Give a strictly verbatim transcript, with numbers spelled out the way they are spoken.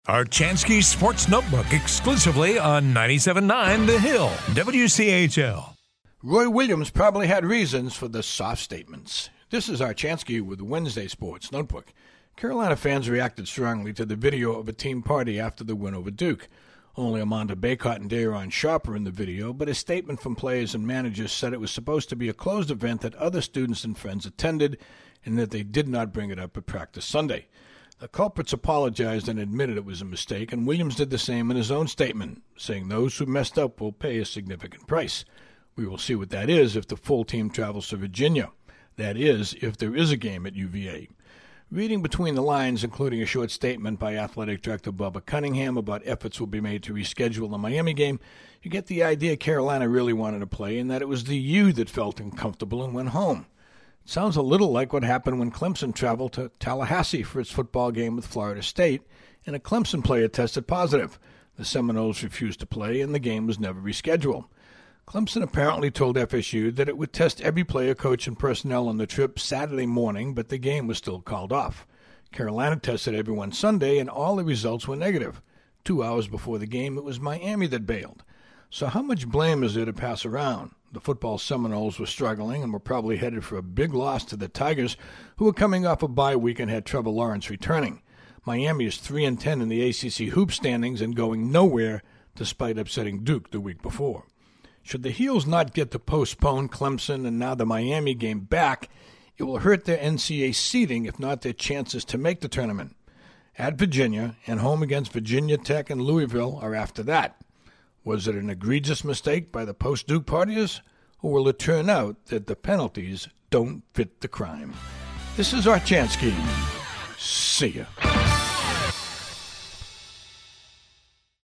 Archansky Sports Notebook exclusively on ninety-seven point nine The Hill, W C H L. Roy Williams probably had reasons for the soft statements. This is Archansky with Wednesday Sports Notebook. Carolina fans reacted strongly to the video of a team party after the win over Duke. Only Amanda Baycott and Daron Sharp are in the video, but a statement from players and managers said it was supposed to be a closed event that other students and friends attended and that they did not bring it up at practice Sunday. The culprits apologized and admitted it was a mistake, and Williams did the same in his own statement, saying those who messed up will pay a significant price. We will see what that is if the full team travels to Virginia. That is, if there is a game at U V A. Reading between the lines, including a short statement by Athletic Director Bubba Cunningham about efforts will be made to reschedule the Miami game, you get the idea Carolina really wanted to play and that it was the U that felt uncomfortable and went home. It sounds a little like what happened when Clemson traveled to Tallahassee for its football game with Florida State, and a Clemson player tested positive. The Seminoles refused to play, and the game was never rescheduled. Clemson apparently told F S U that it would test every player, coach, and personnel on the trip Saturday morning, but the game was still called off. Carolina tested everyone Sunday, and all the results were negative. Two hours before the game, it was Miami that bailed. So how much blame is there to pass around? The football Seminoles were struggling and were probably headed for a big loss to the Tigers, who were coming off a bye week and had Trevor Lawrence returning. Miami is three and ten in the A C C hoop standings and going nowhere despite upsetting Duke the week before. Should the Heels not get to postpone Clemson and now the Miami game back, it will hurt their N C double A seeding, if not their chances to make the tournament. At Virginia and home against Virginia Tech and Louisville are after that. Was it an egregious mistake by the post-Duke partiers, or will it turn out that the penalties don't fit the crime? This is Archansky. See ya.